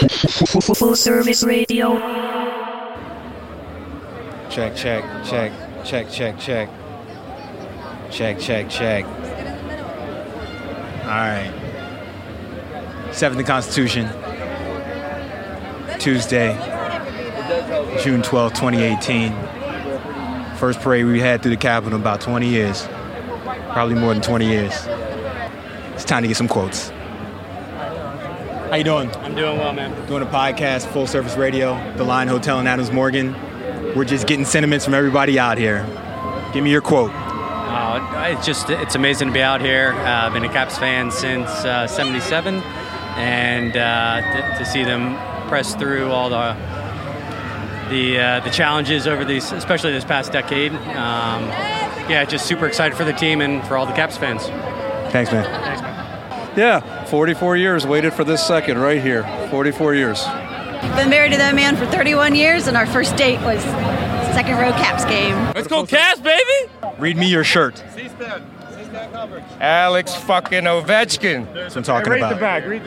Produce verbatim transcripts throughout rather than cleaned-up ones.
Full Service Radio. Check, check, check, check, check, check. Check, check, check. All right. seventh Constitution. Tuesday, June twelfth, twenty eighteen. First parade we had through the Capitol in about twenty years. Probably more than twenty years. It's time to get some quotes. How you doing? I'm doing well, man. Doing a podcast, Full Service Radio, The Line Hotel in Adams Morgan. We're just getting sentiments from everybody out here. Give me your quote. Uh, it's just, it's amazing to be out here. Uh, I've been a Caps fan since uh, seventy-seven, and uh, th- to see them press through all the the uh, the challenges over these, especially this past decade. Um, yeah, just super excited for the team and for all the Caps fans. Thanks, man. Thanks, man. Yeah, forty-four years, waited for this second right here. forty-four years. Been married to that man for thirty-one years, and our first date was second row Caps game. Let's go Caps, baby! Read me your shirt. C-SPAN. C-SPAN coverage. Alex fucking Ovechkin. That's what I'm talking hey, read about. the back, read the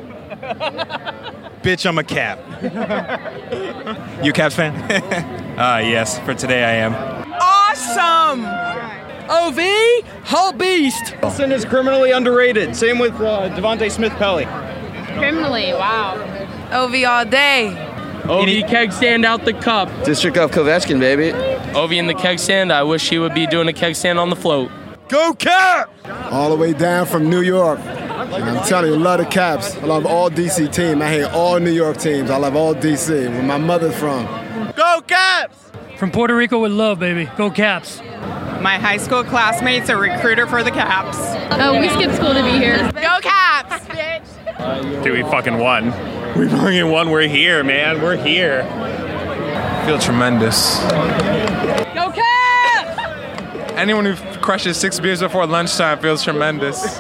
back. Bitch, I'm a Cap. You a Caps fan? Uh, yes, for today I am. Awesome! O V, whole beast. Wilson is criminally underrated. Same with uh, Devontae Smith-Pelly. Criminally, wow. O V all day. O V keg stand out the cup. District of Kovechkin, baby. O V in the keg stand. I wish he would be doing a keg stand on the float. Go Cap! All the way down from New York. And I'm telling you, I love the Caps. I love all D C teams. I hate all New York teams. I love all D C, where my mother's from. Go Caps! From Puerto Rico with love, baby. Go Caps. My high school classmate's a recruiter for the Caps. Oh, we skipped school to be here. Go Caps, bitch! Dude, we fucking won. We fucking won. We're here, man. We're here. I feel tremendous. Go Caps! Anyone who crushes six beers before lunchtime feels tremendous.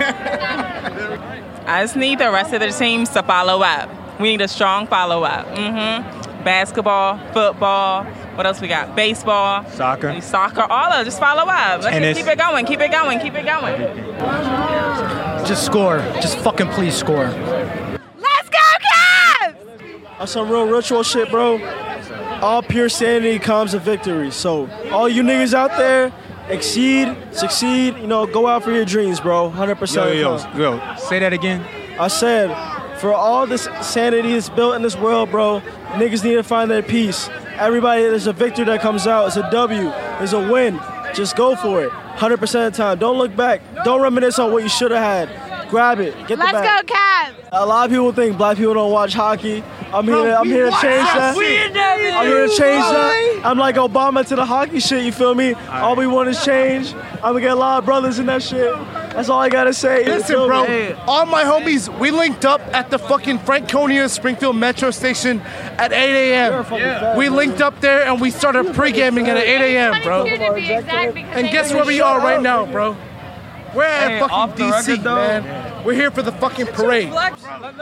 I just need the rest of the teams to follow up. We need a strong follow-up. Mm-hmm. Basketball, football, what else we got? Baseball. Soccer. Soccer, all of it. Just follow up. Let's Tennis. keep it going, keep it going, keep it going. Just score. Just fucking please score. Let's go Caps! That's some real ritual shit, bro. All pure sanity comes a victory. So all you niggas out there, exceed, succeed, you know, go out for your dreams, bro. one hundred percent. Yo, yo, yo, yo, say that again. I said, for all this sanity that's built in this world, bro, niggas need to find their peace. Everybody, there's a victory that comes out. It's a W. There's a win. Just go for it. one hundred percent of the time. Don't look back. Don't reminisce on what you should have had. Grab it. Get the Let's bag. go Caps! A lot of people think black people don't watch hockey. I'm here. To, I'm here to change that. I'm here to change that. I'm like Obama to the hockey shit. You feel me? All we want is change. I'm gonna get a lot of brothers in that shit. That's all I gotta say. Listen, bro. Hey. All my homies, we linked up at the fucking Franconia Springfield Metro Station at eight a.m. Yeah. We linked up there and we started pre-gaming at eight a.m., bro. And guess where we are right now, bro? We're at hey, fucking D C, record, man. We're here for the fucking parade. Bang,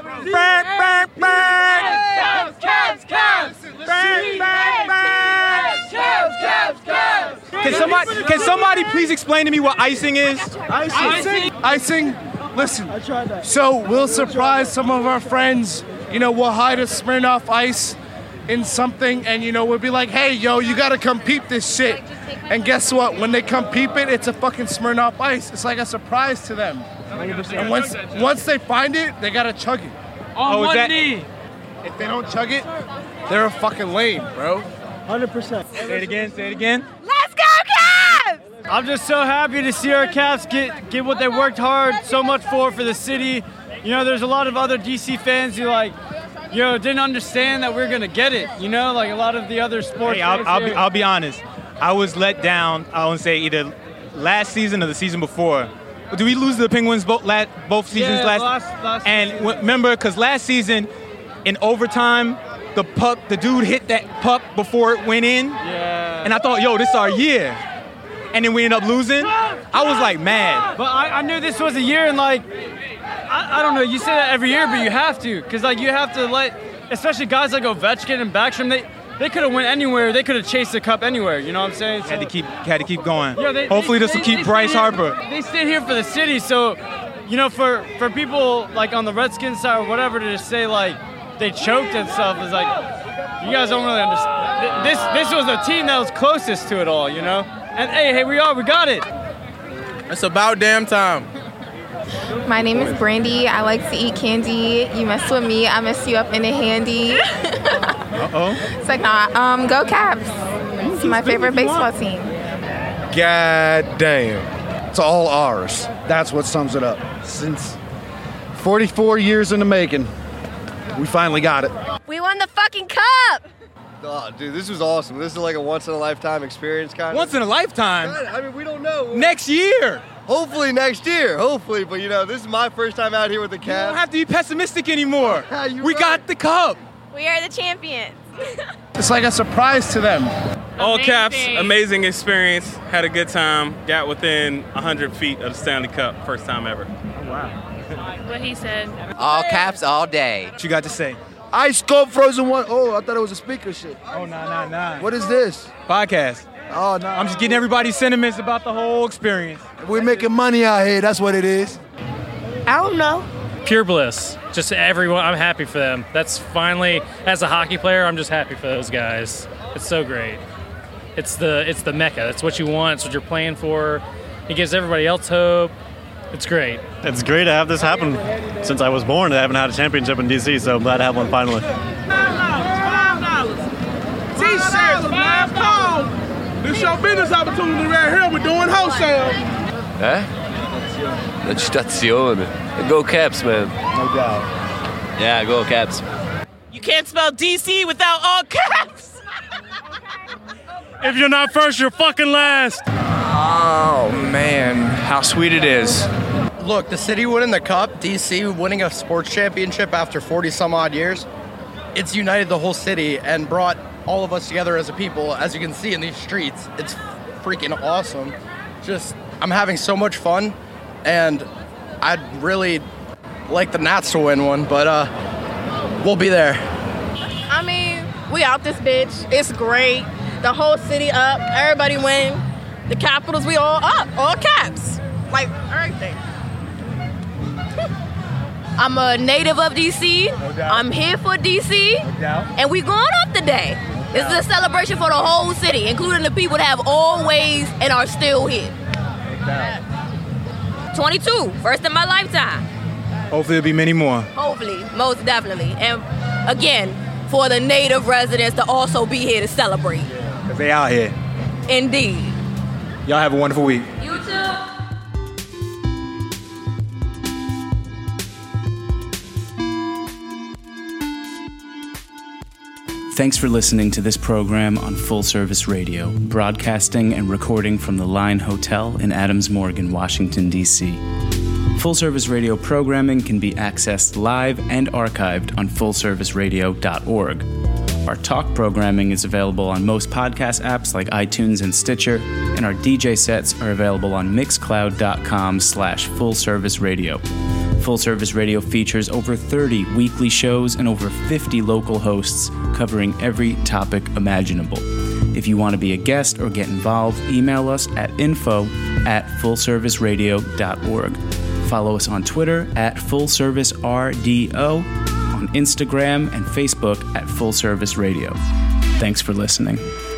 bang, bang! Caps, Caps, Caps! Bang, bang, bang! Caps, Caps, Caps! Can somebody, can somebody please explain to me what icing is? Icing? Icing? Listen, so we'll surprise some of our friends. You know, we'll hide a Smirnoff Ice in something, and, you know, we'll be like, hey, yo, you gotta come peep this shit. And guess what? When they come peep it, it's a fucking Smirnoff Ice. It's like a surprise to them. And once once they find it, they gotta chug it. On oh, one that, knee. If they don't chug it, they're a fucking lame, bro. one hundred percent. Say it again, say it again. Let's go Caps! I'm just so happy to see our Caps get, get what they worked hard so much for for the city. You know, there's a lot of other D C fans who, like, you know, didn't understand that we're going to get it. You know, like a lot of the other sports. Hey, I'll, I'll, be, I'll be honest. I was let down, I want to say, either last season or the season before. Did we lose to the Penguins both, last, both seasons yeah, last? last, last and season. w- remember, because last season, in overtime, the puck, the dude hit that puck before it went in. Yeah. And I thought, yo, this is our year. And then we ended up losing. I was like mad. But I, I knew this was a year, and like, I, I don't know, you say that every year, but you have to. Because like, you have to let, especially guys like Ovechkin and Backstrom, they, They could have went anywhere. They could have chased the cup anywhere. You know what I'm saying? So, had to keep, had to keep going. Yeah, they, Hopefully, they, this will they, keep they Bryce here, Harper. They stayed here for the city, so you know, for for people like on the Redskins side or whatever to just say like, they choked and stuff. It's like, you guys don't really understand. This this was the team that was closest to it all, you know? And hey, here we are, we got it. It's about damn time. My name is Brandy. I like to eat candy. You mess with me, I mess you up in a handy. Uh-oh. It's like, nah, um, go Caps. It's my favorite baseball team. God damn. It's all ours. That's what sums it up. Since forty-four years in the making, we finally got it. We won the fucking cup. Oh, dude, this was awesome. This is like a once-in-a-lifetime experience, kind of. Once in a lifetime? I mean, we don't know. Next year. Hopefully next year. Hopefully, but you know, this is my first time out here with the Cavs. You don't have to be pessimistic anymore. We right. got the cup. We are the champions. It's like a surprise to them. All Caps, amazing experience. Had a good time. Got within one hundred feet of the Stanley Cup. First time ever. Oh, wow. What he said. All Caps all day. What you got to say? Ice Cold Frozen One. Oh, I thought it was a speaker shit. Oh, nah, nah, nah. What is this? Podcast. Oh, no. I'm just getting everybody's sentiments about the whole experience. We're making money out here. That's what it is. I don't know. Pure bliss. Just everyone, I'm happy for them. That's finally, as a hockey player, I'm just happy for those guys. It's so great. It's the it's the Mecca. It's what you want. It's what you're playing for. It gives everybody else hope. It's great. It's great to have this happen. Since I was born, I haven't had a championship in D C, so I'm glad to have one finally. T-shirts, five pounds. This your business opportunity right here. We're doing wholesale. Eh? L'agitazione. Go Caps, man. No doubt. Yeah, go Caps. You can't spell D C without all caps. If you're not first, you're fucking last. Oh, man. How sweet it is. Look, the city winning the cup, D C winning a sports championship after forty some odd years, it's united the whole city and brought all of us together as a people, as you can see in these streets. It's freaking awesome. Just, I'm having so much fun, and I'd really like the Nats to win one, but uh, we'll be there. I mean, we out this bitch. It's great. The whole city up. Everybody win. The Capitals, we all up. All Caps. Like, everything. I'm a native of D C. No doubt. I'm here for D C. No doubt. And we going up today. This is a celebration for the whole city, including the people that have always and are still here. No doubt. twenty-two, first in my lifetime. Hopefully there'll be many more. Hopefully, most definitely. And again, for the native residents to also be here to celebrate. Because they out here. Indeed. Y'all have a wonderful week. You too. Thanks for listening to this program on Full Service Radio, broadcasting and recording from the Line Hotel in Adams Morgan, Washington, D C Full Service Radio programming can be accessed live and archived on full service radio dot org. Our talk programming is available on most podcast apps like iTunes and Stitcher, and our D J sets are available on mixcloud dot com slash full service radio. Full Service Radio features over thirty weekly shows and over fifty local hosts covering every topic imaginable. If you want to be a guest or get involved, email us at info at full service radio dot org. Follow us on Twitter at full service R D O, on Instagram and Facebook at Full Service Radio. Thanks for listening.